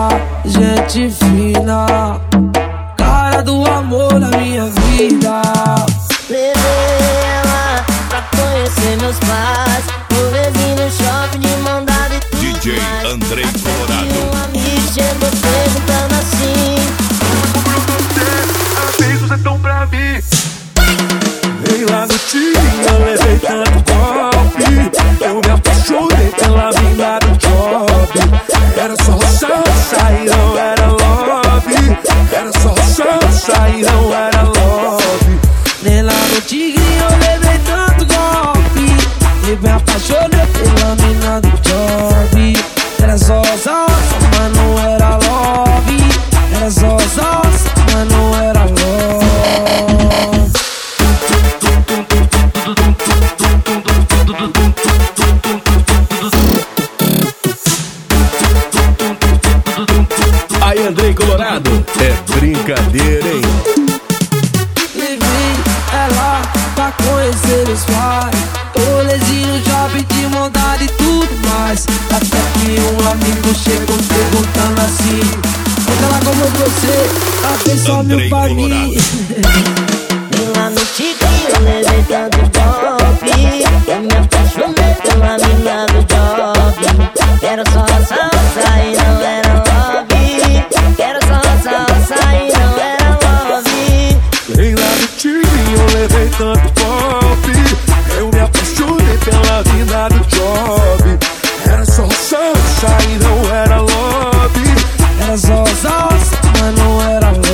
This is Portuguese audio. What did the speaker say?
gente fina, cara do amor na minha vida. Levei ela pra conhecer meus pais, rolezinho no shopping de mão dada e tudo DJ mais. Andrei Colorado. E um amigo chegou perguntando assim: Beijos é tão pra mim. Vem lá no time, eu levei tanto golpe. Eu me apaixonei pela mina do job. Era só salsa e não era love. Era só salsa e não era love. Nem lá no Tigre eu levei tanto golpe. E me apaixonei pela mina do job. Era só salsa, mas não era love. Era só salsa, mas não era love. Aí, Andrei Colorado, é brincadeira, hein? Levei ela pra conhecer os pais, rolezinho, shopping de montada e tudo mais. Até que um amigo chegou perguntando assim: ela como você, ela fez só meu pra mim. vem lá no Tigre, eu levei tanto golpe. Eu me apaixonei pela mina do job. Era só salsa e não era love. Era só salsa e não era love. Vem lá no time, eu levei tanto golpe. Eu me apaixonei pela mina do job. Era só salsa e não era love. Era só salsa, mas não era love.